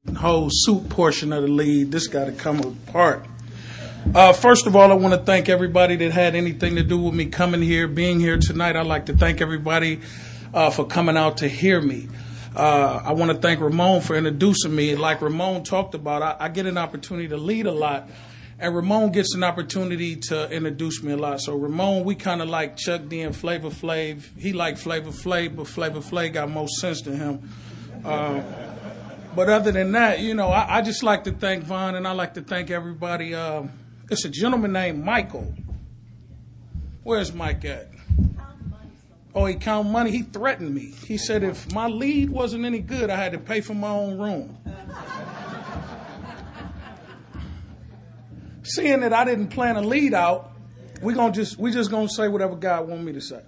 whole suit portion of the lead. This got to come apart. First of all, I want to thank everybody that had anything to do with me coming here, being here tonight. I'd like to thank everybody for coming out to hear me. I want to thank Ramon for introducing me. Like Ramon talked about, I get an opportunity to lead a lot, and Ramon gets an opportunity to introduce me a lot. So Ramon, we kind of like Chuck D and Flavor Flav. He like Flavor Flav, but Flavor Flav got more sense than him. But other than that, I just like to thank Vaughn, and I like to thank everybody. It's a gentleman named Michael. Where's Mike at? Oh, he count money. He threatened me. He said if my lead wasn't any good, I had to pay for my own room. Seeing that I didn't plan a lead out, we just gonna say whatever God want me to say.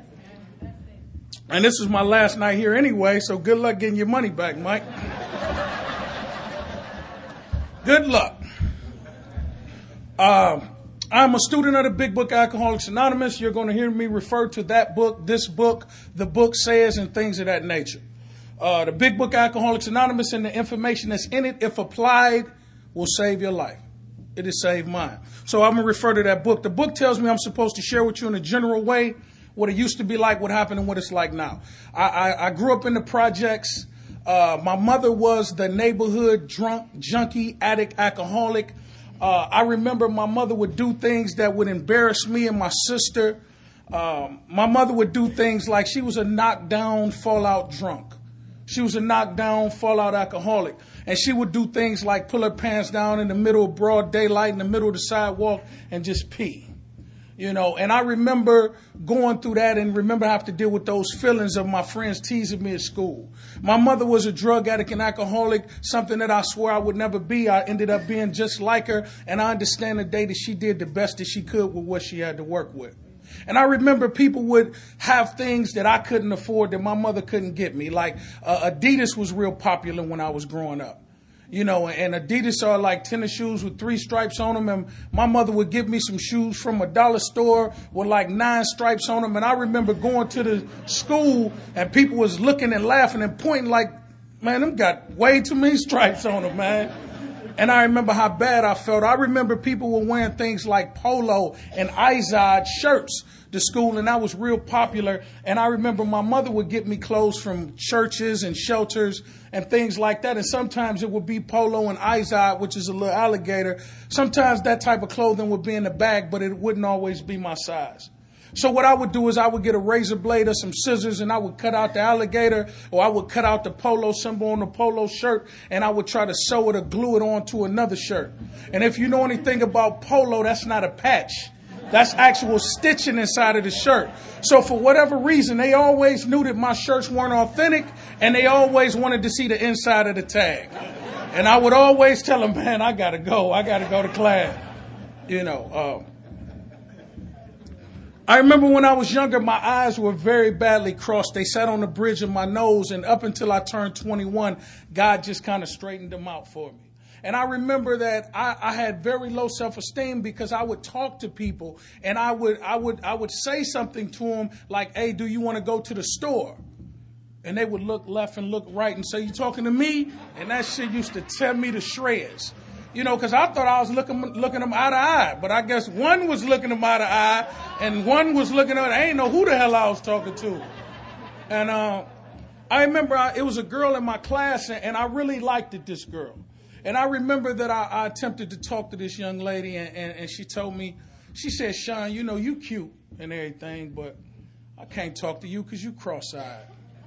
And this is my last night here anyway, so good luck getting your money back, Mike. Good luck. I'm a student of the Big Book Alcoholics Anonymous. You're going to hear me refer to that book, this book, the book says, and things of that nature. The Big Book Alcoholics Anonymous and the information that's in it, if applied, will save your life. It has saved mine. So I'm going to refer to that book. The book tells me I'm supposed to share with you in a general way what it used to be like, what happened, and what it's like now. I grew up in the projects. My mother was the neighborhood drunk, junkie, addict, alcoholic. I remember my mother would do things that would embarrass me and my sister. My mother would do things like she was a knockdown, fallout drunk. She was a knockdown, fallout alcoholic. And she would do things like pull her pants down in the middle of broad daylight, in the middle of the sidewalk, and just pee. And I remember going through that and remember having to deal with those feelings of my friends teasing me at school. My mother was a drug addict and alcoholic, something that I swore I would never be. I ended up being just like her, and I understand the day that she did the best that she could with what she had to work with. And I remember people would have things that I couldn't afford that my mother couldn't get me. Like Adidas was real popular when I was growing up. And Adidas are like tennis shoes with 3 stripes on them. And my mother would give me some shoes from a dollar store with like 9 stripes on them. And I remember going to the school and people was looking and laughing and pointing like, man, them got way too many stripes on them, man. And I remember how bad I felt. I remember people were wearing things like Polo and Izod shirts to school, and that was real popular. And I remember my mother would get me clothes from churches and shelters and things like that. And sometimes it would be Polo and Izod, which is a little alligator. Sometimes that type of clothing would be in the bag, but it wouldn't always be my size. So what I would do is I would get a razor blade or some scissors and I would cut out the alligator, or I would cut out the polo symbol on the polo shirt, and I would try to sew it or glue it onto another shirt. And if you know anything about polo, that's not a patch. That's actual stitching inside of the shirt. So for whatever reason, they always knew that my shirts weren't authentic, and they always wanted to see the inside of the tag. And I would always tell them, man, I got to go to class. I remember when I was younger, my eyes were very badly crossed. They sat on the bridge of my nose, and up until I turned 21, God just kind of straightened them out for me. And I remember that I had very low self-esteem because I would talk to people, and I would say something to them like, hey, do you want to go to the store? And they would look left and look right and say, you talking to me? And that shit used to tear me to shreds. Because I thought I was looking them eye to eye. But I guess one was looking them eye to eye, and one was looking at, I ain't know who the hell I was talking to. And I remember it was a girl in my class, and I really liked this girl. And I remember that I attempted to talk to this young lady, and she told me, she said, Sean, you cute and everything, but I can't talk to you because you cross-eyed.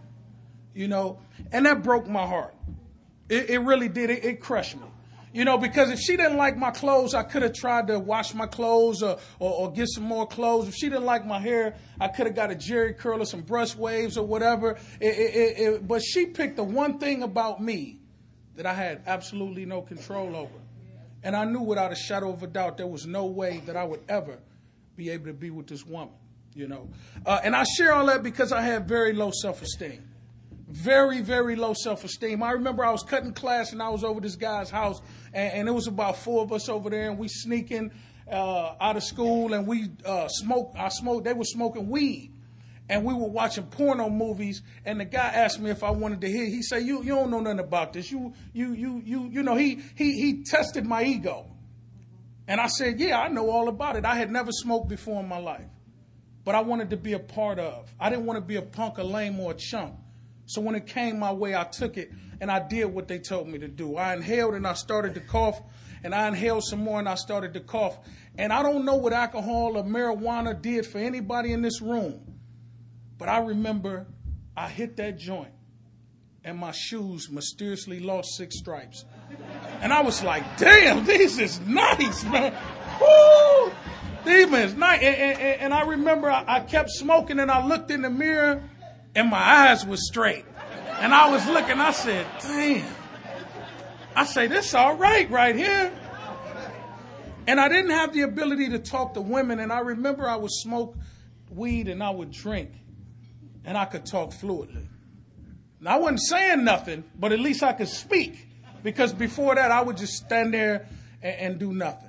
And that broke my heart. It really did. It crushed me. Because if she didn't like my clothes, I could have tried to wash my clothes or get some more clothes. If she didn't like my hair, I could have got a jerry curl or some brush waves or whatever. But she picked the one thing about me that I had absolutely no control over. And I knew without a shadow of a doubt there was no way that I would ever be able to be with this woman, And I share all that because I had very low self-esteem. Very, very low self-esteem. I remember I was cutting class and I was over this guy's house, and it was about 4 of us over there, and we sneaking out of school, and we smoked. They were smoking weed, and we were watching porno movies, and the guy asked me if I wanted to hear. He said, you don't know nothing about this. You know, he tested my ego. And I said, yeah, I know all about it. I had never smoked before in my life, but I wanted to be a part of. I didn't want to be a punk, a lame, or a chump. So when it came my way, I took it, and I did what they told me to do. I inhaled, and I started to cough, and I inhaled some more, and I started to cough. And I don't know what alcohol or marijuana did for anybody in this room, but I remember I hit that joint, and my shoes mysteriously lost 6 stripes. And I was like, damn, this is nice, man. Woo! These is nice. And I remember I kept smoking, and I looked in the mirror, and my eyes were straight. And I was looking, I said, damn. I say, this all right here. And I didn't have the ability to talk to women. And I remember I would smoke weed and I would drink. And I could talk fluidly. Now, I wasn't saying nothing, but at least I could speak. Because before that, I would just stand there and do nothing.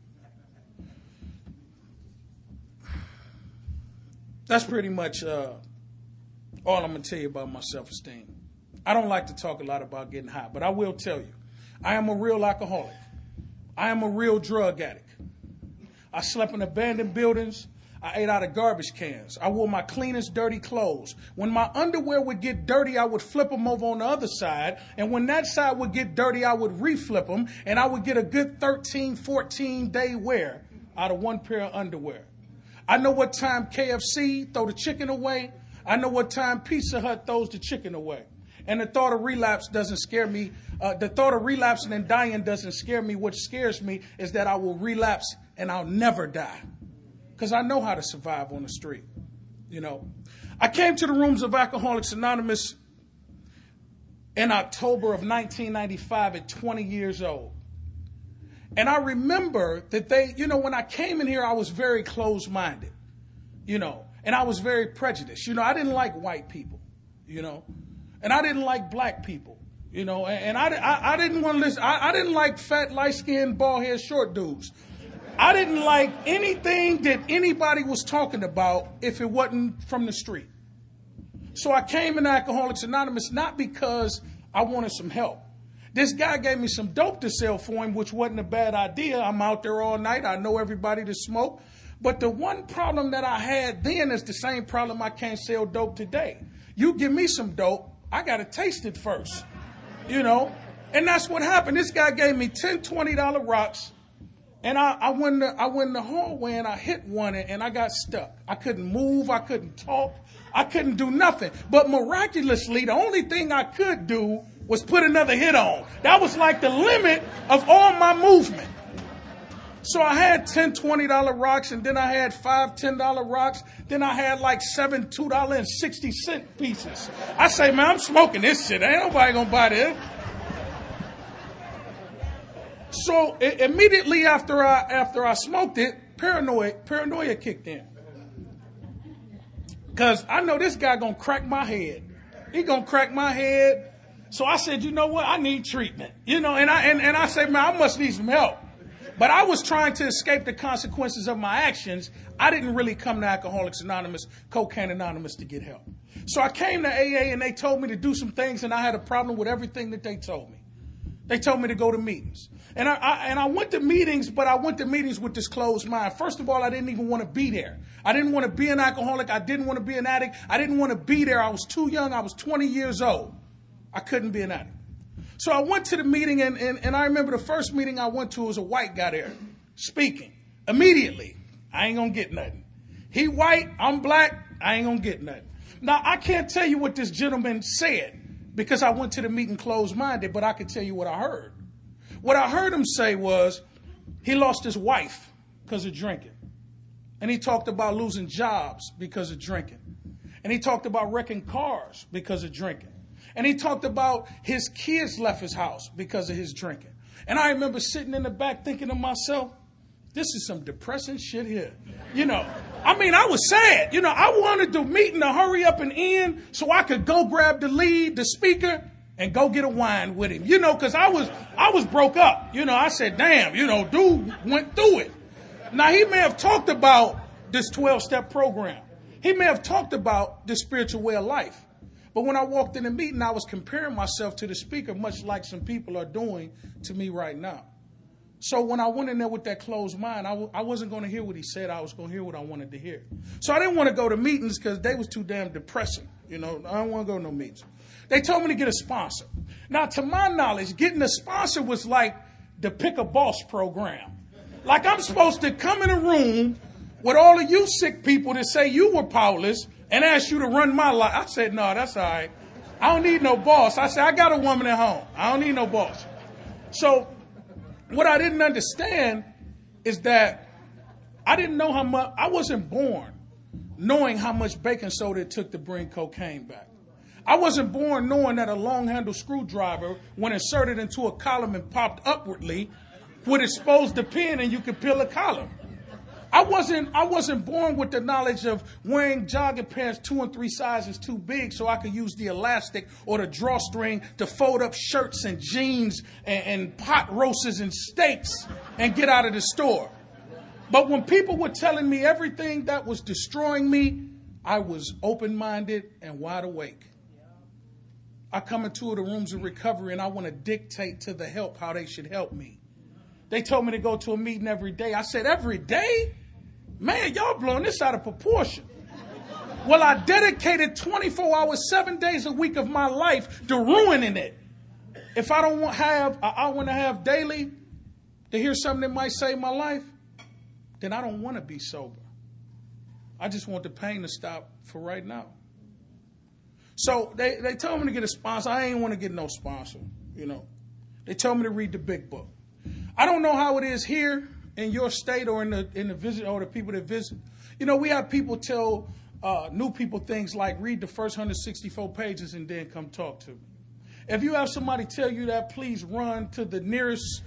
That's pretty much all I'm going to tell you about my self-esteem. I don't like to talk a lot about getting high, but I will tell you, I am a real alcoholic. I am a real drug addict. I slept in abandoned buildings. I ate out of garbage cans. I wore my cleanest dirty clothes. When my underwear would get dirty, I would flip them over on the other side. And when that side would get dirty, I would reflip them. And I would get a good 13, 14-day wear out of one pair of underwear. I know what time KFC throw the chicken away. I know what time Pizza Hut throws the chicken away. And the thought of relapse doesn't scare me. The thought of relapsing and dying doesn't scare me. What scares me is that I will relapse and I'll never die. Because I know how to survive on the street. You know, I came to the rooms of Alcoholics Anonymous in October of 1995 at 20 years old. And I remember that when I came in here, I was very closed-minded, and I was very prejudiced. I didn't like white people, and I didn't like black people, and I didn't want to listen. I didn't like fat, light-skinned, bald-headed, short dudes. I didn't like anything that anybody was talking about if it wasn't from the street. So I came in Alcoholics Anonymous not because I wanted some help. This guy gave me some dope to sell for him, which wasn't a bad idea. I'm out there all night. I know everybody to smoke. But the one problem that I had then is the same problem I can't sell dope today. You give me some dope, I got to taste it first, And that's what happened. This guy gave me $10, $20 rocks. And I went in the hallway and I hit one and I got stuck. I couldn't move. I couldn't talk. I couldn't do nothing. But miraculously, the only thing I could do was put another hit on. That was like the limit of all my movement. So I had $10, $20 rocks, and then I had $5, $10 rocks. Then I had like 7 $2.60 pieces. I say, man, I'm smoking this shit. Ain't nobody gonna buy this. So immediately after I smoked it, paranoia kicked in. Because I know this guy going to crack my head. He going to crack my head. So I said, you know what? I need treatment. And I said, man, I must need some help. But I was trying to escape the consequences of my actions. I didn't really come to Alcoholics Anonymous, Cocaine Anonymous to get help. So I came to AA and they told me to do some things, and I had a problem with everything that they told me. They told me to go to meetings. And I went to meetings, but I went to meetings with this closed mind. First of all, I didn't even want to be there. I didn't want to be an alcoholic. I didn't want to be an addict. I didn't want to be there. I was too young. I was 20 years old. I couldn't be an addict. So I went to the meeting, and I remember the first meeting I went to was a white guy there speaking. Immediately, I ain't going to get nothing. He white, I'm black, I ain't going to get nothing. Now, I can't tell you what this gentleman said because I went to the meeting closed-minded, but I can tell you what I heard. What I heard him say was he lost his wife because of drinking. And he talked about losing jobs because of drinking. And he talked about wrecking cars because of drinking. And he talked about his kids left his house because of his drinking. And I remember sitting in the back thinking to myself, this is some depressing shit here. I was sad. I wanted the meeting to hurry up and end so I could go grab the lead, the speaker, and go get a wine with him, because I was broke up. I said, damn, dude went through it. Now, he may have talked about this 12-step program. He may have talked about the spiritual way of life. But when I walked in the meeting, I was comparing myself to the speaker, much like some people are doing to me right now. So when I went in there with that closed mind, I wasn't going to hear what he said. I was going to hear what I wanted to hear. So I didn't want to go to meetings because they was too damn depressing. You know, I don't want to go to no meetings. They told me to get a sponsor. Now, to my knowledge, getting a sponsor was like the Pick a Boss program. Like I'm supposed to come in a room with all of you sick people that say you were powerless and ask you to run my life. I said, no, that's all right. I don't need no boss. I said, I got a woman at home. I don't need no boss. So what I didn't understand is that I didn't know how much, I wasn't born knowing how much baking soda it took to bring cocaine back. I wasn't born knowing that a long-handled screwdriver, when inserted into a column and popped upwardly, would expose the pin and you could peel a column. I wasn't born with the knowledge of wearing jogging pants 2 and 3 sizes too big so I could use the elastic or the drawstring to fold up shirts and jeans and pot roasts and steaks and get out of the store. But when people were telling me everything that was destroying me, I was open-minded and wide awake. I come into the rooms of recovery and I want to dictate to the help how they should help me. They told me to go to a meeting every day. I said, every day? Man, y'all blowing this out of proportion. Well, I dedicated 24 hours, 7 days a week of my life to ruining it. If I don't have an hour and a half daily to hear something that might save my life, then I don't want to be sober. I just want the pain to stop for right now. So they told me to get a sponsor. I ain't want to get no sponsor, you know. They told me to read the big book. I don't know how it is here in your state or in the visit or the people that visit. You know, we have people tell new people things like read the first 164 pages and then come talk to me. If you have somebody tell you that, please run to the nearest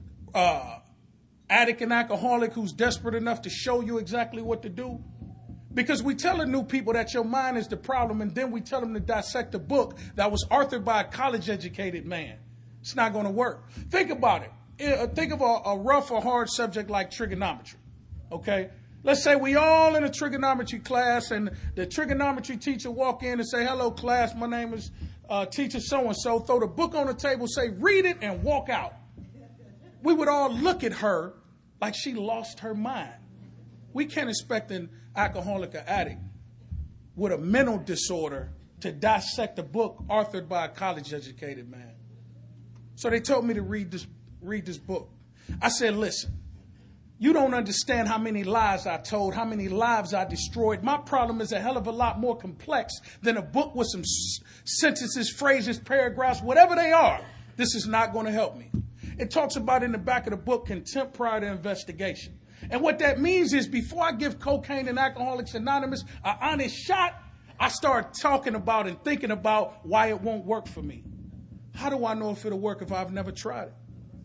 addict and alcoholic who's desperate enough to show you exactly what to do. Because we tell the new people that your mind is the problem, and then we tell them to dissect a book that was authored by a college-educated man. It's not going to work. Think about it. Think of a rough or hard subject like trigonometry, okay? Let's say we all in a trigonometry class, and the trigonometry teacher walk in and say, hello, class, my name is teacher so-and-so. Throw the book on the table, say, read it, and walk out. We would all look at her like she lost her mind. We can't expect an alcoholic or addict with a mental disorder to dissect a book authored by a college-educated man. So they told me to read this book. I said, listen, you don't understand how many lies I told, how many lives I destroyed. My problem is a hell of a lot more complex than a book with some sentences, phrases, paragraphs, whatever they are. This is not going to help me. It talks about in the back of the book, contempt prior to investigation. And what that means is before I give Cocaine and Alcoholics Anonymous an honest shot, I start talking about and thinking about why it won't work for me. How do I know if it'll work if I've never tried it?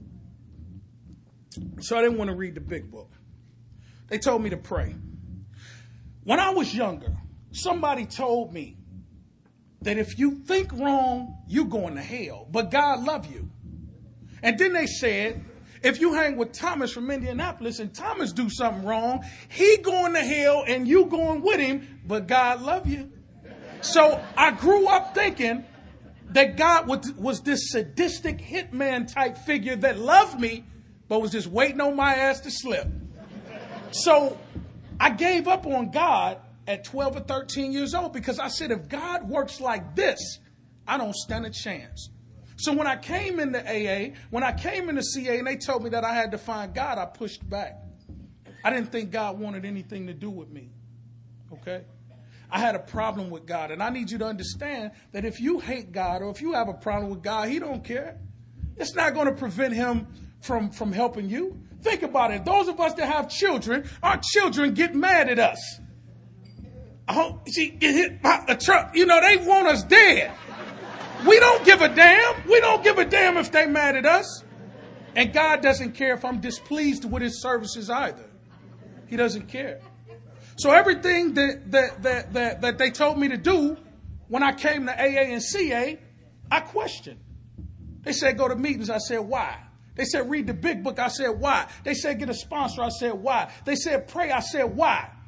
So I didn't want to read the big book. They told me to pray. When I was younger, somebody told me that if you think wrong, you're going to hell, but God love you. And then they said, if you hang with Thomas from Indianapolis and Thomas do something wrong, he going to hell and you going with him, but God love you. So I grew up thinking that God was this sadistic hitman type figure that loved me, but was just waiting on my ass to slip. So I gave up on God at 12 or 13 years old because I said, if God works like this, I don't stand a chance. So when I came into AA, when I came into CA and they told me that I had to find God, I pushed back. I didn't think God wanted anything to do with me. Okay? I had a problem with God. And I need you to understand that if you hate God or if you have a problem with God, he don't care. It's not going to prevent him from helping you. Think about it. Those of us that have children, our children get mad at us. Oh, she get hit by a truck. You know, they want us dead. We don't give a damn. We don't give a damn if they mad at us. And God doesn't care if I'm displeased with his services either. He doesn't care. So everything that they told me to do when I came to AA and CA, I questioned. They said go to meetings. I said why? They said read the big book. I said why? They said get a sponsor. I said why? They said pray. I said why?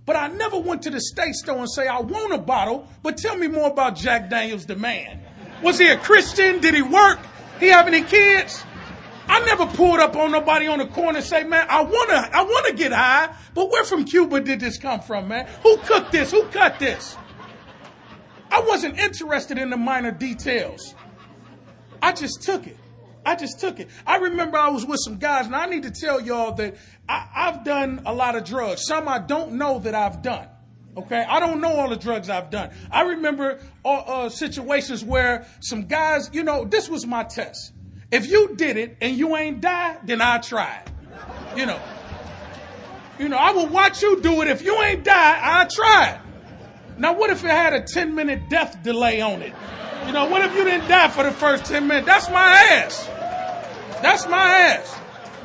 But I never went to the state store and say, I want a bottle, but tell me more about Jack Daniels, the man. Was he a Christian? Did he work? He have any kids? I never pulled up on nobody on the corner and say, man, I wanna get high, but where from Cuba did this come from, man? Who cooked this? Who cut this? I wasn't interested in the minor details. I just took it. I remember I was with some guys, and I need to tell y'all that I've done a lot of drugs. Some I don't know that I've done. Okay, I don't know all the drugs I've done. I remember situations where some guys, this was my test. If you did it and you ain't died, then I tried. I will watch you do it. If you ain't died, I tried. Now, what if it had a 10-minute death delay on it? What if you didn't die for the first 10 minutes? That's my ass. That's my ass.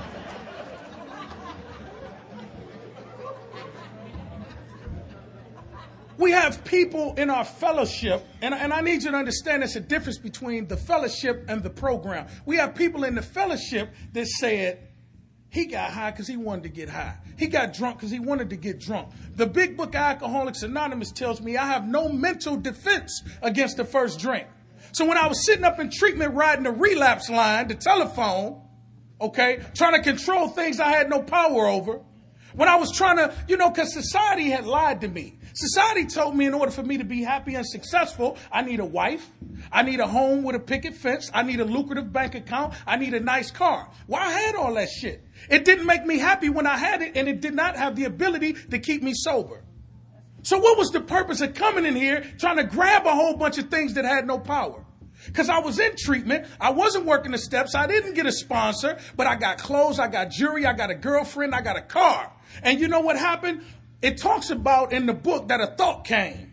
We have people in our fellowship, and I need you to understand there's a difference between the fellowship and the program. We have people in the fellowship that said, he got high because he wanted to get high. He got drunk because he wanted to get drunk. The big book of Alcoholics Anonymous tells me I have no mental defense against the first drink. So when I was sitting up in treatment riding the relapse line, the telephone, trying to control things I had no power over, when I was trying to, because society had lied to me. Society told me in order for me to be happy and successful, I need a wife, I need a home with a picket fence, I need a lucrative bank account, I need a nice car. Well, I had all that shit. It didn't make me happy when I had it, and it did not have the ability to keep me sober. So what was the purpose of coming in here trying to grab a whole bunch of things that had no power? Because I was in treatment, I wasn't working the steps, I didn't get a sponsor, but I got clothes, I got jewelry, I got a girlfriend, I got a car. And you know what happened? It talks about in the book that a thought came.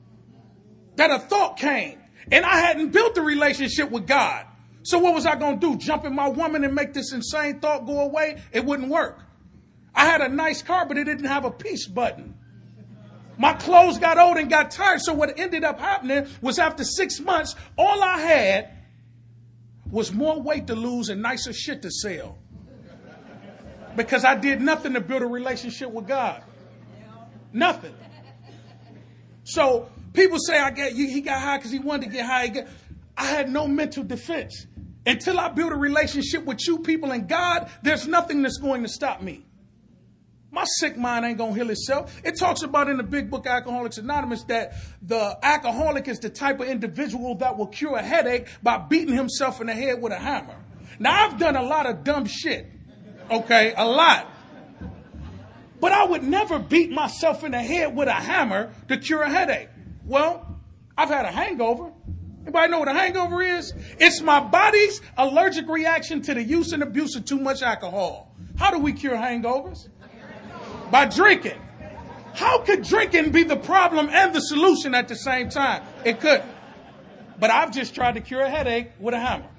And I hadn't built a relationship with God. So what was I going to do? Jump in my woman and make this insane thought go away? It wouldn't work. I had a nice car, but it didn't have a peace button. My clothes got old and got tired. So what ended up happening was after 6 months, all I had was more weight to lose and nicer shit to sell. Because I did nothing to build a relationship with God. Nothing. So people say he got high because he wanted to get high. I had no mental defense. Until I build a relationship with you people and God, there's nothing that's going to stop me. My sick mind ain't going to heal itself. It talks about in the big book Alcoholics Anonymous that the alcoholic is the type of individual that will cure a headache by beating himself in the head with a hammer. Now, I've done a lot of dumb shit. A lot. But I would never beat myself in the head with a hammer to cure a headache. Well, I've had a hangover. Anybody know what a hangover is? It's my body's allergic reaction to the use and abuse of too much alcohol. How do we cure hangovers? By drinking. How could drinking be the problem and the solution at the same time? It couldn't. But I've just tried to cure a headache with a hammer.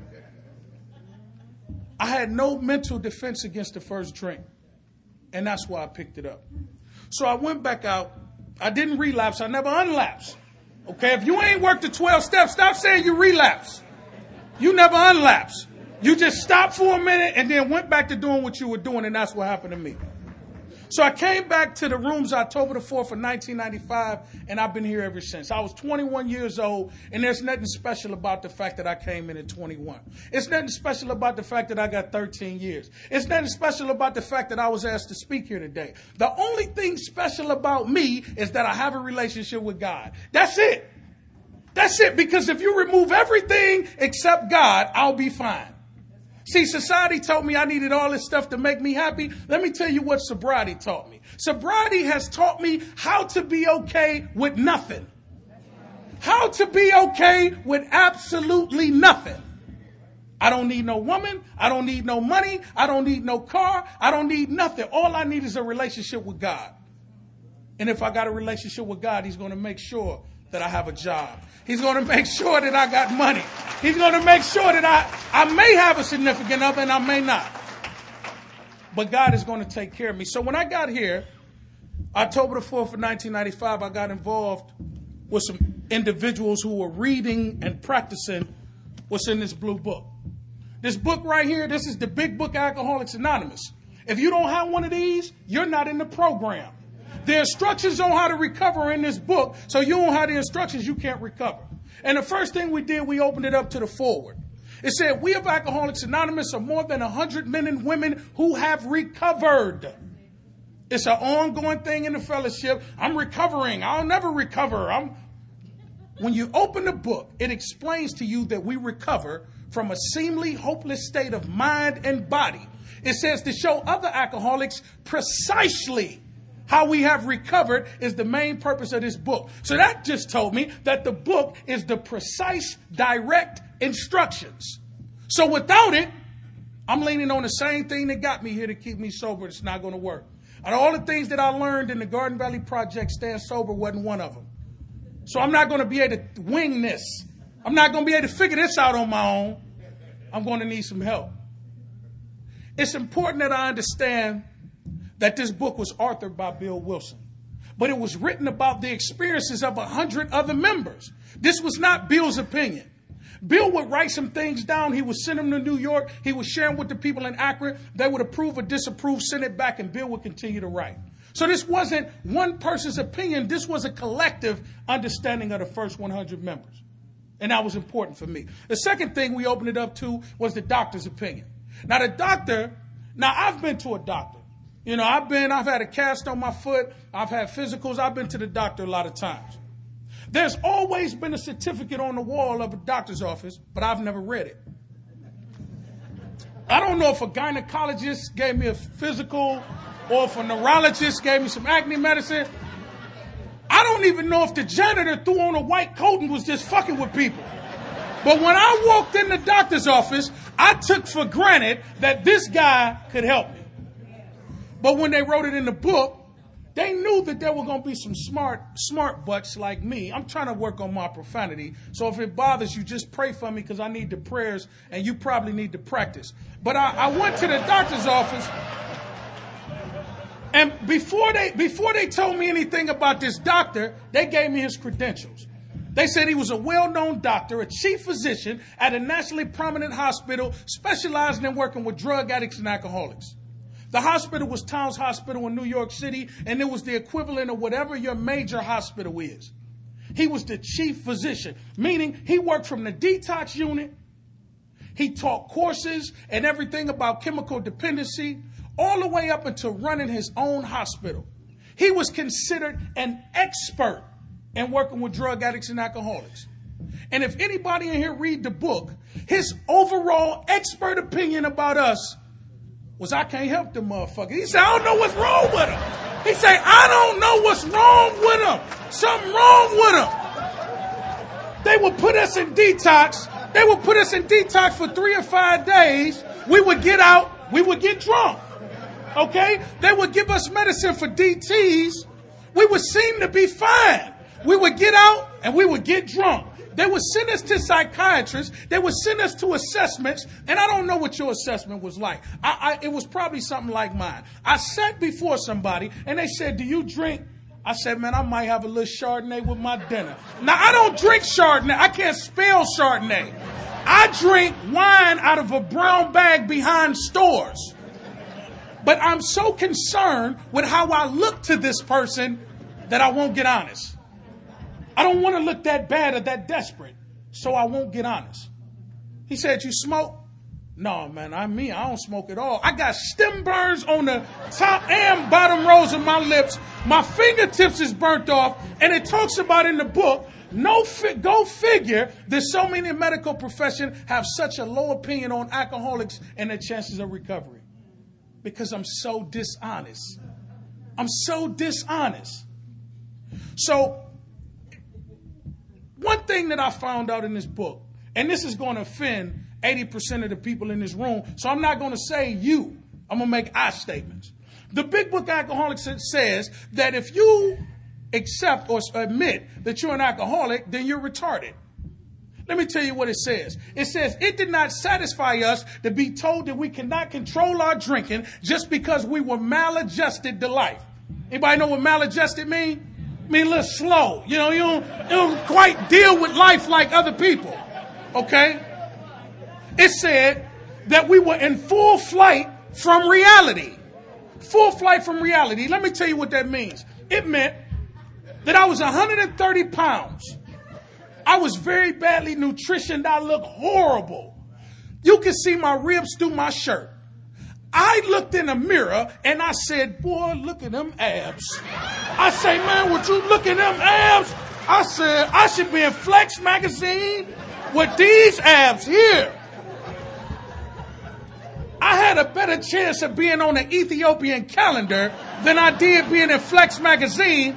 I had no mental defense against the first drink. And that's why I picked it up. So I went back out. I didn't relapse. I never unlapsed. If you ain't worked the 12 steps, stop saying you relapse. You never unlapsed. You just stopped for a minute and then went back to doing what you were doing, and that's what happened to me. So I came back to the rooms October the 4th of 1995, and I've been here ever since. I was 21 years old, and there's nothing special about the fact that I came in at 21. It's nothing special about the fact that I got 13 years. It's nothing special about the fact that I was asked to speak here today. The only thing special about me is that I have a relationship with God. That's it. That's it, because if you remove everything except God, I'll be fine. See, society told me I needed all this stuff to make me happy. Let me tell you what sobriety taught me. Sobriety has taught me how to be okay with nothing. How to be okay with absolutely nothing. I don't need no woman. I don't need no money. I don't need no car. I don't need nothing. All I need is a relationship with God. And if I got a relationship with God, he's going to make sure that I have a job. He's going to make sure that I got money. He's going to make sure that I may have a significant other and I may not. But God is going to take care of me. So when I got here, October the 4th of 1995, I got involved with some individuals who were reading and practicing what's in this blue book. This book right here, this is the big book Alcoholics Anonymous. If you don't have one of these, you're not in the program. The instructions on how to recover are in this book, so you don't have the instructions, you can't recover. And the first thing we did, we opened it up to the forward. It said, we of Alcoholics Anonymous are more than 100 men and women who have recovered. It's an ongoing thing in the fellowship. I'm recovering. I'll never recover. When you open the book, it explains to you that we recover from a seemingly hopeless state of mind and body. It says to show other alcoholics precisely how we have recovered is the main purpose of this book. So that just told me that the book is the precise, direct instructions. So without it, I'm leaning on the same thing that got me here to keep me sober. It's not going to work. And all the things that I learned in the Garden Valley Project, Stand Sober, wasn't one of them. So I'm not going to be able to wing this. I'm not going to be able to figure this out on my own. I'm going to need some help. It's important that I understand that this book was authored by Bill Wilson, but it was written about the experiences of 100 other members. This was not Bill's opinion. Bill would write some things down. He would send them to New York. He would share them with the people in Akron. They would approve or disapprove, send it back, and Bill would continue to write. So this wasn't one person's opinion. This was a collective understanding of the first 100 members. And that was important for me. The second thing we opened it up to was the doctor's opinion. Now, I've been to a doctor. You know, I've had a cast on my foot. I've had physicals. I've been to the doctor a lot of times. There's always been a certificate on the wall of a doctor's office, but I've never read it. I don't know if a gynecologist gave me a physical or if a neurologist gave me some acne medicine. I don't even know if the janitor threw on a white coat and was just fucking with people. But when I walked in the doctor's office, I took for granted that this guy could help me. But when they wrote it in the book, they knew that there were going to be some smart butts like me. I'm trying to work on my profanity. So if it bothers you, just pray for me because I need the prayers and you probably need to practice. But I went to the doctor's office, and before they told me anything about this doctor, they gave me his credentials. They said he was a well-known doctor, a chief physician at a nationally prominent hospital specializing in working with drug addicts and alcoholics. The hospital was Towns Hospital in New York City, and it was the equivalent of whatever your major hospital is. He was the chief physician, meaning he worked from the detox unit. He taught courses and everything about chemical dependency, all the way up until running his own hospital. He was considered an expert in working with drug addicts and alcoholics. And if anybody in here read the book, his overall expert opinion about us was, I can't help them motherfuckers. He said, I don't know what's wrong with them. He said, I don't know what's wrong with them. Something wrong with them. They would put us in detox. They would put us in detox for 3 or 5 days. We would get out. We would get drunk. Okay? They would give us medicine for DTs. We would seem to be fine. We would get out and we would get drunk. They would send us to psychiatrists. They would send us to assessments. And I don't know what your assessment was like. It was probably something like mine. I sat before somebody and they said, do you drink? I said, man, I might have a little Chardonnay with my dinner. Now, I don't drink Chardonnay. I can't spell Chardonnay. I drink wine out of a brown bag behind stores. But I'm so concerned with how I look to this person that I won't get honest. I don't want to look that bad or that desperate, so I won't get honest. He said, you smoke? No, man, I don't smoke at all. I got stem burns on the top and bottom rows of my lips. My fingertips is burnt off, and it talks about in the book, go figure that so many in the medical profession have such a low opinion on alcoholics and their chances of recovery. Because I'm so dishonest. I'm so dishonest. So, one thing that I found out in this book, and this is going to offend 80% of the people in this room, so I'm not going to say you. I'm going to make I statements. The Big Book Alcoholics says that if you accept or admit that you're an alcoholic, then you're retarded. Let me tell you what it says. It says, it did not satisfy us to be told that we cannot control our drinking just because we were maladjusted to life. Anybody know what maladjusted mean? I mean, a little slow. You know, you don't quite deal with life like other people. Okay? It said that we were in full flight from reality. Full flight from reality. Let me tell you what that means. It meant that I was 130 pounds. I was very badly nutritioned. I looked horrible. You can see my ribs through my shirt. I looked in the mirror and I said, boy, look at them abs. I say, man, would you look at them abs? I said, I should be in Flex magazine with these abs here. I had a better chance of being on the Ethiopian calendar than I did being in Flex magazine.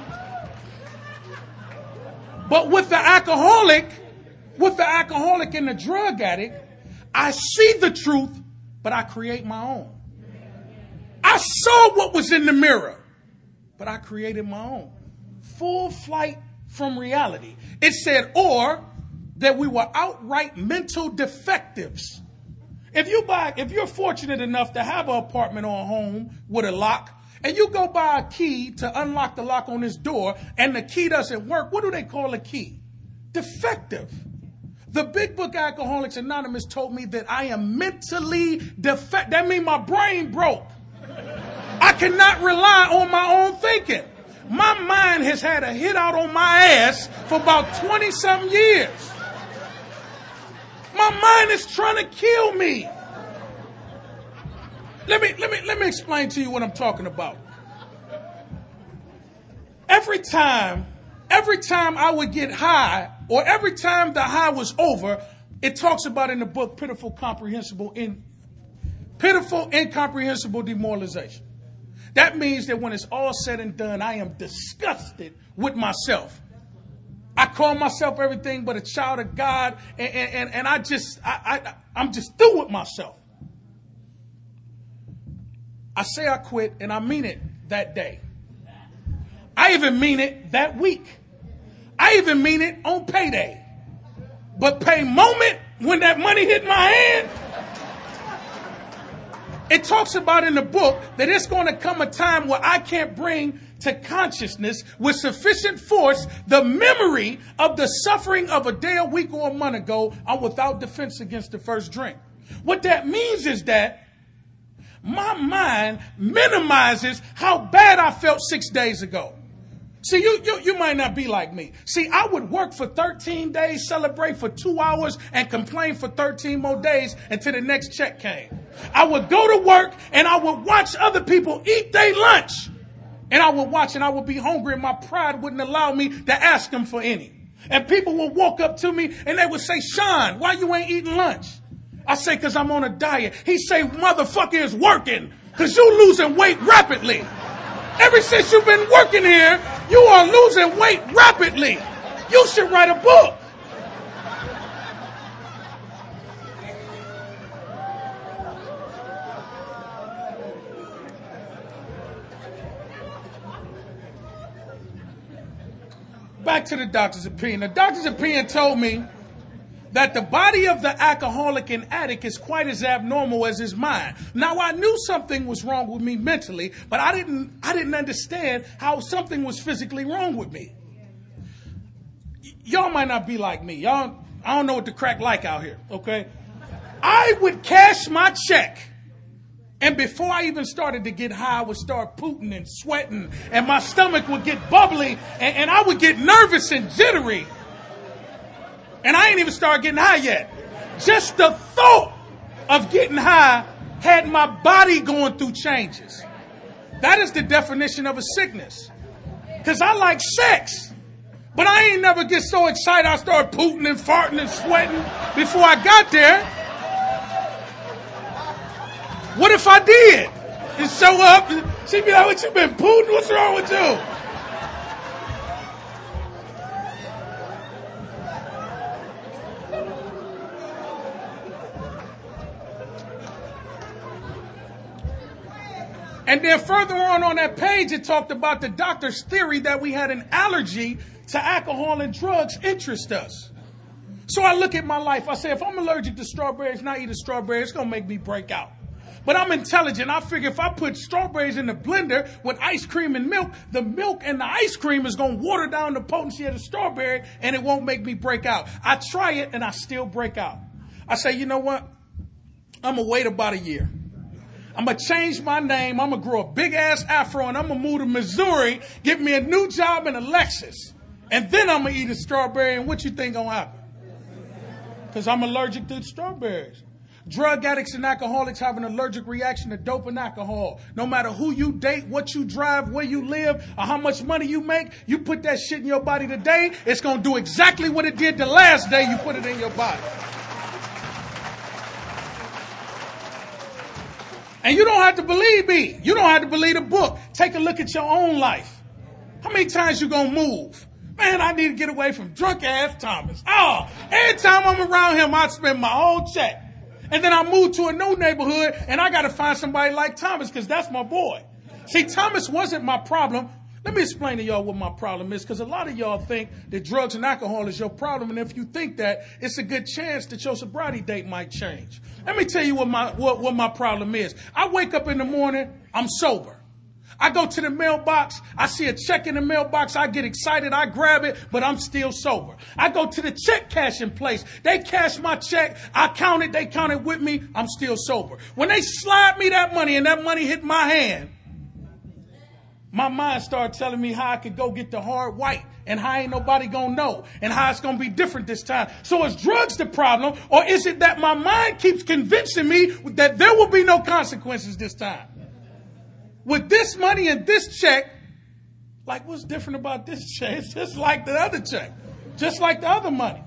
But with the alcoholic and the drug addict, I see the truth, but I create my own. I saw what was in the mirror, but I created my own. Full flight from reality. It said, or that we were outright mental defectives. If you're fortunate enough to have an apartment or a home with a lock, and you go buy a key to unlock the lock on this door, and the key doesn't work, what do they call a key? Defective. The Big Book Alcoholics Anonymous told me that I am mentally defective. That means my brain broke. I cannot rely on my own thinking. My mind has had a hit out on my ass for about 20-something years. My mind is trying to kill me. Let me explain to you what I'm talking about. Every time I would get high, or every time the high was over, it talks about in the book pitiful, incomprehensible demoralization. That means that when it's all said and done, I am disgusted with myself. I call myself everything but a child of God, and I'm just through with myself. I say I quit, and I mean it that day. I even mean it that week. I even mean it on payday. But pay moment when that money hit my hand, it talks about in the book that it's going to come a time where I can't bring to consciousness with sufficient force the memory of the suffering of a day, a week, or a month ago. I'm without defense against the first drink. What that means is that my mind minimizes how bad I felt 6 days ago. See, you might not be like me. See, I would work for 13 days, celebrate for 2 hours, and complain for 13 more days until the next check came. I would go to work and I would watch other people eat their lunch. And I would watch and I would be hungry and my pride wouldn't allow me to ask them for any. And people would walk up to me and they would say, Sean, why you ain't eating lunch? I say, because I'm on a diet. He say, motherfucker is working because you losing weight rapidly. Ever since you've been working here, you are losing weight rapidly. You should write a book. Back to the doctor's opinion. The doctor's opinion told me that the body of the alcoholic and addict is quite as abnormal as his mind. Now, I knew something was wrong with me mentally, but I didn't understand how something was physically wrong with me. Y'all might not be like me. I don't know what the crack like out here, okay? I would cash my check, and before I even started to get high, I would start pooting and sweating, and my stomach would get bubbly, and I would get nervous and jittery. And I ain't even started getting high yet. Just the thought of getting high had my body going through changes. That is the definition of a sickness. Because I like sex. But I ain't never get so excited I started pooting and farting and sweating before I got there. What if I did? And show up, she'd be like, what you been pooting? What's wrong with you? And then further on that page, it talked about the doctor's theory that we had an allergy to alcohol and drugs interest us. So I look at my life. I say, if I'm allergic to strawberries and I eat a strawberry, it's going to make me break out. But I'm intelligent. I figure if I put strawberries in the blender with ice cream and milk, the milk and the ice cream is going to water down the potency of the strawberry and it won't make me break out. I try it and I still break out. I say, you know what? I'm going to wait about a year. I'm going to change my name. I'm going to grow a big ass afro and I'm going to move to Missouri, get me a new job in a Lexus. And then I'm going to eat a strawberry. And what you think going to happen? Because I'm allergic to strawberries. Drug addicts and alcoholics have an allergic reaction to dope and alcohol. No matter who you date, what you drive, where you live, or how much money you make, you put that shit in your body today, it's going to do exactly what it did the last day you put it in your body. And you don't have to believe me. You don't have to believe the book. Take a look at your own life. How many times you going to move? Man, I need to get away from drunk ass Thomas. Oh, every time I'm around him, I spend my whole check. And then I move to a new neighborhood and I got to find somebody like Thomas because that's my boy. See, Thomas wasn't my problem. Let me explain to y'all what my problem is, because a lot of y'all think that drugs and alcohol is your problem. And if you think that, it's a good chance that your sobriety date might change. Let me tell you what my problem is. I wake up in the morning, I'm sober. I go to the mailbox, I see a check in the mailbox, I get excited, I grab it, but I'm still sober. I go to the check cashing place, they cash my check, I count it, they count it with me, I'm still sober. When they slide me that money and that money hit my hand, my mind started telling me how I could go get the hard white and how ain't nobody gonna know and how it's gonna be different this time. So is drugs the problem, or is it that my mind keeps convincing me that there will be no consequences this time? With this money and this check, like what's different about this check? It's just like the other check, just like the other money.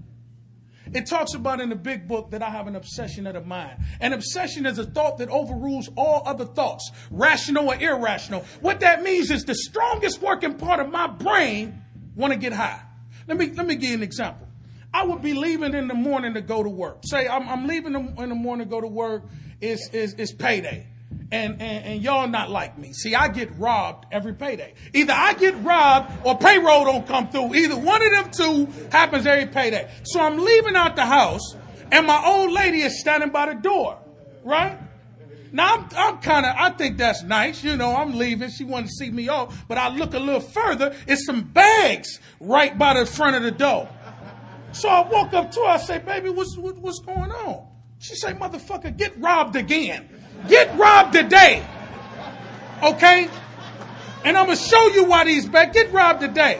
It talks about in the big book that I have an obsession of the mind. An obsession is a thought that overrules all other thoughts, rational or irrational. What that means is the strongest working part of my brain want to get high. Let me give you an example. I would be leaving in the morning to go to work. Say I'm leaving in the morning to go to work. It's payday. And y'all not like me. See, I get robbed every payday. Either I get robbed or payroll don't come through. Either one of them two happens every payday. So I'm leaving out the house and my old lady is standing by the door, right? Now I think that's nice. You know, I'm leaving. She wanted to see me off, but I look a little further. It's some bags right by the front of the door. So I walk up to her. I say, baby, what's going on? She say, motherfucker, get robbed again. Get robbed today. Okay? And I'm going to show you why these bags get robbed today.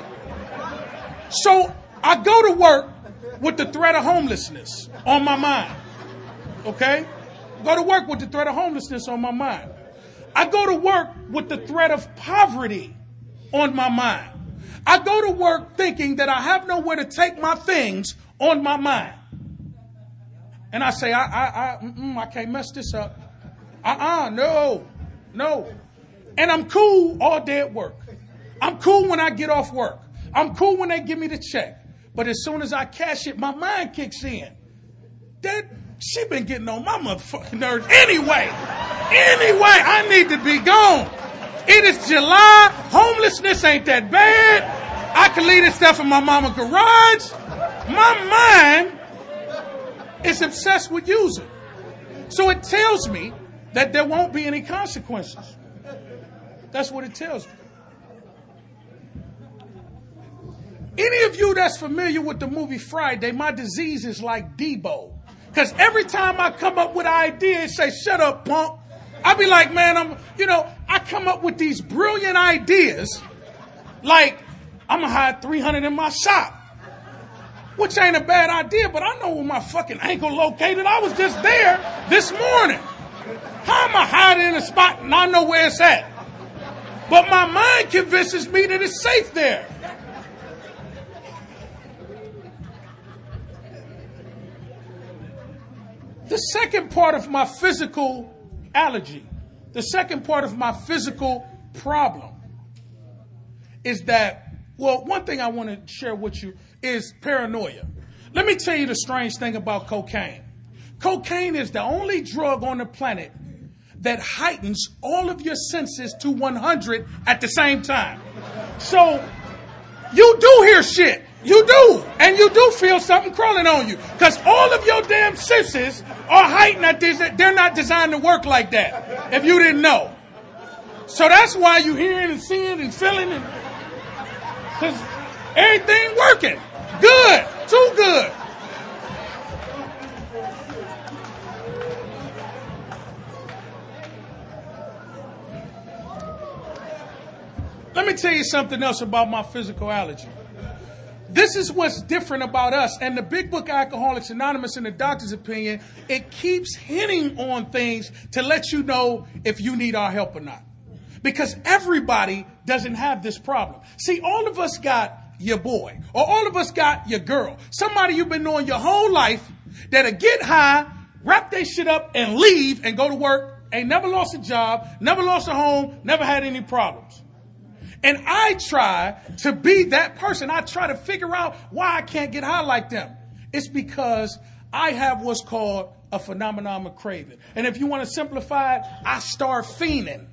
So I go to work with the threat of homelessness on my mind. Okay? Go to work with the threat of homelessness on my mind. I go to work with the threat of poverty on my mind. I go to work thinking that I have nowhere to take my things on my mind. And I say, I can't mess this up. No. And I'm cool all day at work. I'm cool when I get off work. I'm cool when they give me the check. But as soon as I cash it, my mind kicks in. She been getting on my motherfucking nerves anyway. I need to be gone. It is July. Homelessness ain't that bad. I can leave this stuff in my mama's garage. My mind is obsessed with using. So it tells me that there won't be any consequences. That's what it tells me. Any of you that's familiar with the movie Friday, my disease is like Debo. Because every time I come up with an idea, it say, shut up, punk. I be like, man, I come up with these brilliant ideas. Like, I'm going to hide 300 in my shop. Which ain't a bad idea, but I know where my fucking ankle located. I was just there this morning. How am I hiding in a spot and I know where it's at? But my mind convinces me that it's safe there. The second part of my physical allergy, the second part of my physical problem is that, well, one thing I want to share with you is paranoia. Let me tell you the strange thing about cocaine. Cocaine is the only drug on the planet that heightens all of your senses to 100 at the same time. So you do hear shit. You do. And you do feel something crawling on you. Because all of your damn senses are heightened at this. They're not designed to work like that, if you didn't know. So that's why you hearing and seeing and feeling. Because everything working. Good. Too good. Let me tell you something else about my physical allergy. This is what's different about us. And the Big Book Alcoholics Anonymous, in the doctor's opinion, it keeps hitting on things to let you know if you need our help or not. Because everybody doesn't have this problem. See, all of us got your boy, or all of us got your girl. Somebody you've been knowing your whole life that'll get high, wrap their shit up, and leave and go to work. Ain't never lost a job, never lost a home, never had any problems. And I try to be that person. I try to figure out why I can't get high like them. It's because I have what's called a phenomenon of craving. And if you want to simplify it, I start fiending.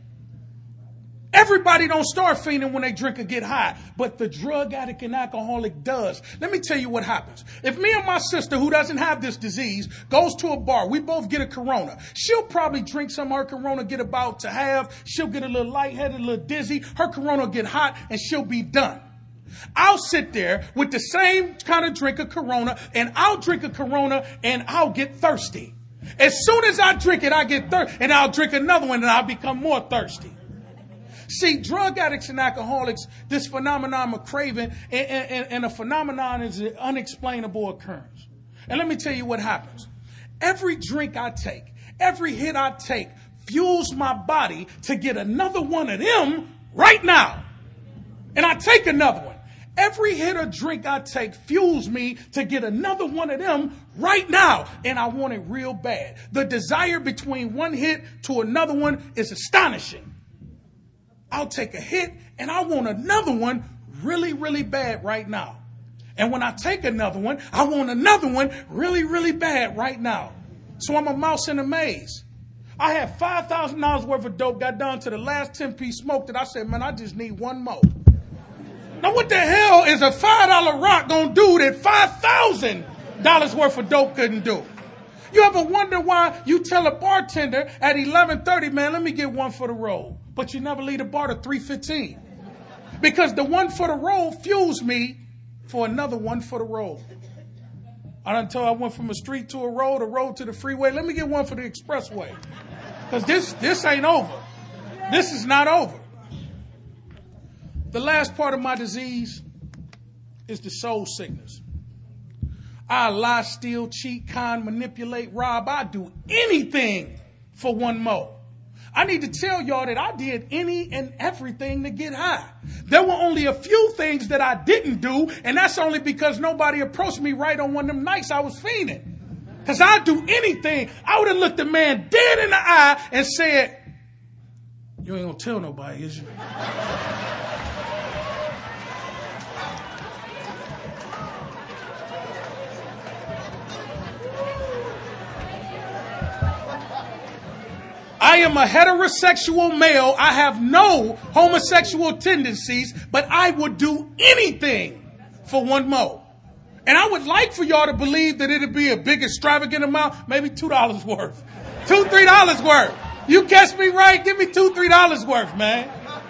Everybody don't start fiending when they drink or get high, but the drug addict and alcoholic does. Let me tell you what happens. If me and my sister, who doesn't have this disease, goes to a bar, we both get a Corona. She'll probably drink some of her Corona, get about to half. She'll get a little lightheaded, a little dizzy. Her Corona will get hot, and she'll be done. I'll sit there with the same kind of drink of Corona, and I'll drink a Corona, and I'll get thirsty. As soon as I drink it, I get thirsty, and I'll drink another one, and I'll become more thirsty. See, drug addicts and alcoholics, this phenomenon of craving, and a phenomenon is an unexplainable occurrence. And let me tell you what happens. Every drink I take, every hit I take, fuels my body to get another one of them right now. And I take another one. Every hit or drink I take fuels me to get another one of them right now. And I want it real bad. The desire between one hit to another one is astonishing. I'll take a hit and I want another one really, really bad right now. And when I take another one, I want another one really, really bad right now. So I'm a mouse in a maze. I had $5,000 worth of dope, got down to the last 10-piece smoked it. I said, man, I just need one more. Now what the hell is a $5 rock gonna do that $5,000 worth of dope couldn't do? You ever wonder why you tell a bartender at 11:30, man, let me get one for the road. But you never leave the bar to 3:15. Because the one for the road fuels me for another one for the road. I done told I went from a street to a road to the freeway. Let me get one for the expressway. Because this ain't over. This is not over. The last part of my disease is the soul sickness. I lie, steal, cheat, con, manipulate, rob. I do anything for one more. I need to tell y'all that I did any and everything to get high. There were only a few things that I didn't do, and that's only because nobody approached me right on one of them nights I was fiending. Because I'd do anything. I would have looked a man dead in the eye and said, you ain't going to tell nobody, is you? I am a heterosexual male. I have no homosexual tendencies, but I would do anything for one more. And I would like for y'all to believe that it'd be a big extravagant amount, maybe $2 worth. $2, $3 worth. You catch me right? Give me $2, $3 worth, man.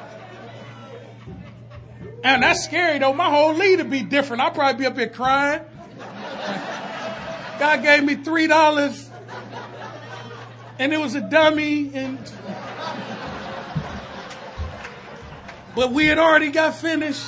And that's scary though. My whole lead would be different. I'd probably be up here crying. God gave me $3. And it was a dummy, but we had already got finished.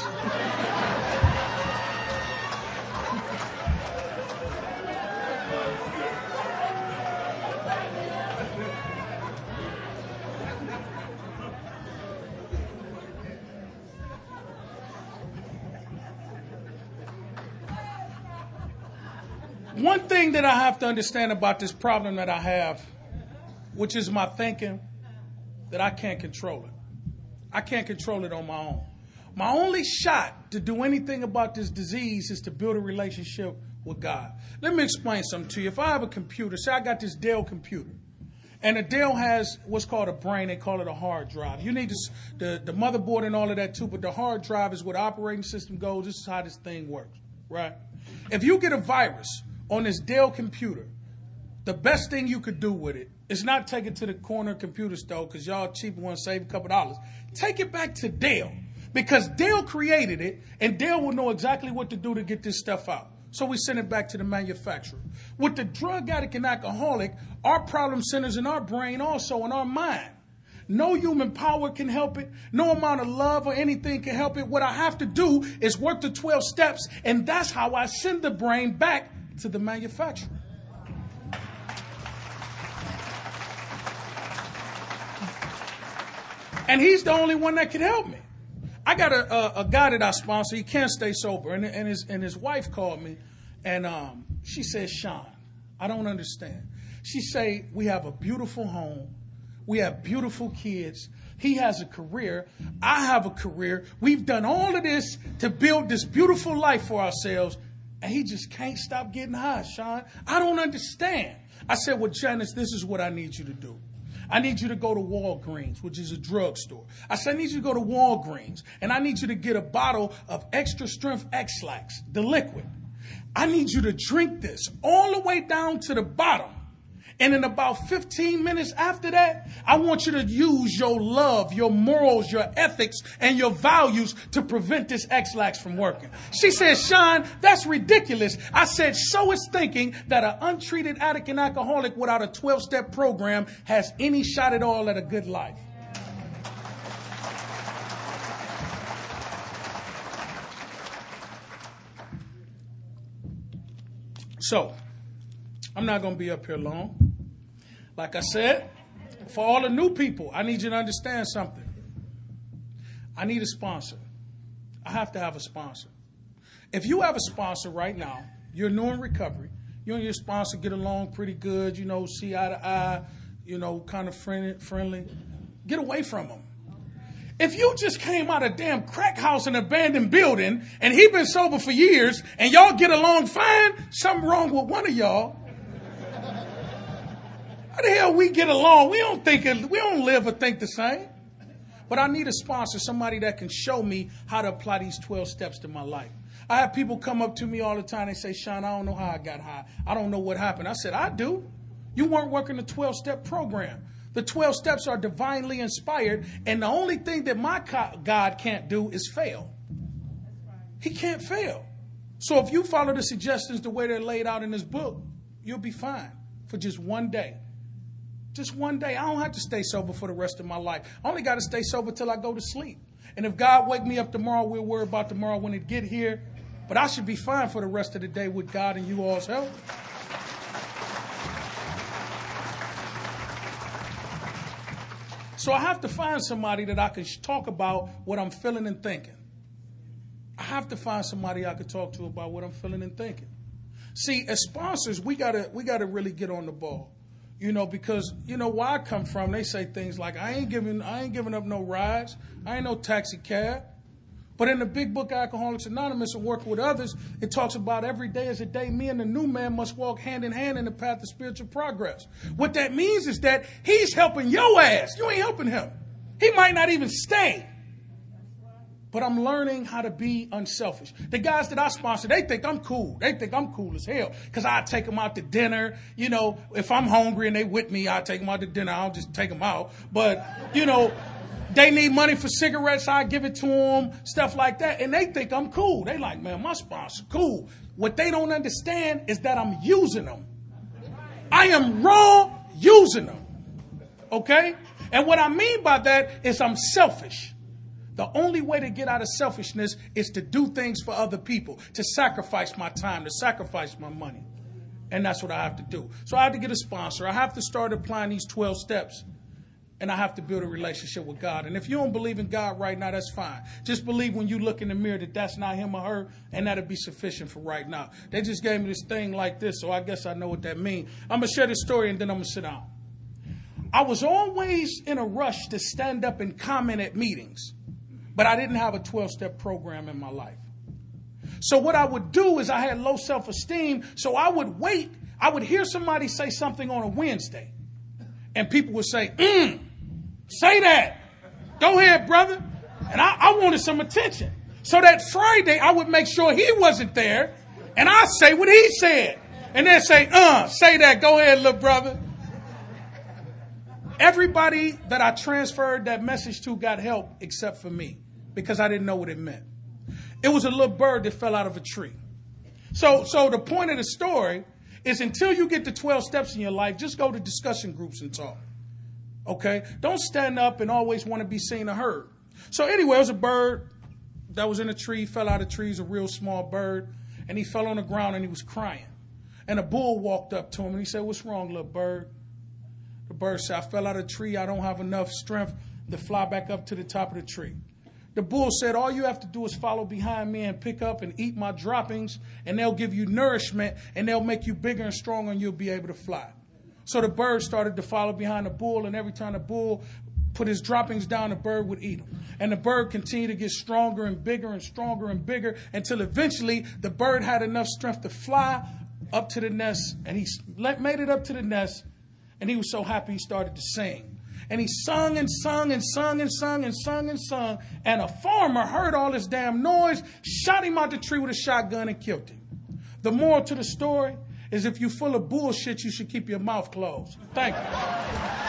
One thing that I have to understand about this problem that I have, which is my thinking, that I can't control it. I can't control it on my own. My only shot to do anything about this disease is to build a relationship with God. Let me explain something to you. If I have a computer, say I got this Dell computer, and the Dell has what's called a brain, they call it a hard drive. You need the motherboard and all of that too, but the hard drive is where the operating system goes. This is how this thing works, right? If you get a virus on this Dell computer, the best thing you could do with it is not take it to the corner computer store because y'all cheap want to save a couple dollars. Take it back to Dell because Dell created it and Dell will know exactly what to do to get this stuff out. So we send it back to the manufacturer. With the drug addict and alcoholic, our problem centers in our brain also, in our mind. No human power can help it. No amount of love or anything can help it. What I have to do is work the 12 steps, and that's how I send the brain back to the manufacturer. And he's the only one that can help me. I got a guy that I sponsor. He can't stay sober, and his wife called me, and she said, "Sean, I don't understand." She say, "We have a beautiful home, we have beautiful kids. He has a career. I have a career. We've done all of this to build this beautiful life for ourselves, and he just can't stop getting high, Sean. I don't understand." I said, "Well, Janice, this is what I need you to do. I need you to go to Walgreens, which is a drugstore. I said, I need you to go to Walgreens, and I need you to get a bottle of extra strength X-Lax, the liquid. I need you to drink this all the way down to the bottom. And in about 15 minutes after that, I want you to use your love, your morals, your ethics, and your values to prevent this X-Lax from working." She said, "Sean, that's ridiculous." I said, "So is thinking that an untreated addict and alcoholic without a 12-step program has any shot at all at a good life." So, I'm not going to be up here long. Like I said, for all the new people, I need you to understand something. I need a sponsor. I have to have a sponsor. If you have a sponsor right now, you're new in recovery, you and your sponsor get along pretty good, see eye to eye, kind of friendly, get away from them. If you just came out of damn crack house in an abandoned building and he been sober for years and y'all get along fine, something wrong with one of y'all. How the hell we get along? We don't live or think the same. But I need a sponsor, somebody that can show me how to apply these 12 steps to my life. I have people come up to me all the time and say, "Sean, I don't know how I got high. I don't know what happened." I said, "I do. You weren't working the 12-step program. The 12 steps are divinely inspired, and the only thing that my God can't do is fail. He can't fail. So if you follow the suggestions the way they're laid out in this book, you'll be fine for just one day. Just one day. I don't have to stay sober for the rest of my life. I only got to stay sober till I go to sleep. And if God wake me up tomorrow, we'll worry about tomorrow when it get here. But I should be fine for the rest of the day with God and you all's help." So I have to find somebody that I can talk about what I'm feeling and thinking. I have to find somebody I can talk to about what I'm feeling and thinking. See, as sponsors, we gotta really get on the ball. Because where I come from, they say things like, I ain't giving up no rides. I ain't no taxi cab. But in the Big Book Alcoholics Anonymous and working with others, it talks about every day is a day me and the new man must walk hand in hand in the path of spiritual progress. What that means is that he's helping your ass. You ain't helping him. He might not even stay. But I'm learning how to be unselfish. The guys that I sponsor, they think I'm cool. They think I'm cool as hell. Because I take them out to dinner. If I'm hungry and they with me, I take them out to dinner. I don't just take them out. But, they need money for cigarettes, I give it to them, stuff like that. And they think I'm cool. They like, "Man, my sponsor, cool." What they don't understand is that I'm using them. I am raw using them. Okay? And what I mean by that is I'm selfish. The only way to get out of selfishness is to do things for other people, to sacrifice my time, to sacrifice my money. And that's what I have to do. So I have to get a sponsor. I have to start applying these 12 steps. And I have to build a relationship with God. And if you don't believe in God right now, that's fine. Just believe when you look in the mirror that that's not him or her, and that'll be sufficient for right now. They just gave me this thing like this, so I guess I know what that means. I'm going to share this story, and then I'm going to sit down. I was always in a rush to stand up and comment at meetings. But I didn't have a 12-step program in my life. So what I would do is I had low self-esteem, so I would wait. I would hear somebody say something on a Wednesday. And people would say, say that. Go ahead, brother. And I wanted some attention. So that Friday, I would make sure he wasn't there. And I'd say what he said. And they'd say, say that. Go ahead, little brother. Everybody that I transferred that message to got help except for me. Because I didn't know what it meant. It was a little bird that fell out of a tree. So the point of the story is until you get the 12 steps in your life, just go to discussion groups and talk. Okay? Don't stand up and always want to be seen or heard. So anyway, it was a bird that was in a tree, fell out of the tree. He's a real small bird. And he fell on the ground and he was crying. And a bull walked up to him and he said, "What's wrong, little bird?" The bird said, "I fell out of the tree. I don't have enough strength to fly back up to the top of the tree." The bull said, "All you have to do is follow behind me and pick up and eat my droppings, and they'll give you nourishment, and they'll make you bigger and stronger, and you'll be able to fly." So the bird started to follow behind the bull, and every time the bull put his droppings down, the bird would eat them. And the bird continued to get stronger and bigger and stronger and bigger until eventually the bird had enough strength to fly up to the nest, and he made it up to the nest, and he was so happy he started to sing. And he sung and sung and sung and sung and sung and sung. And a farmer heard all this damn noise, shot him out the tree with a shotgun and killed him. The moral to the story is if you're full of bullshit, you should keep your mouth closed. Thank you.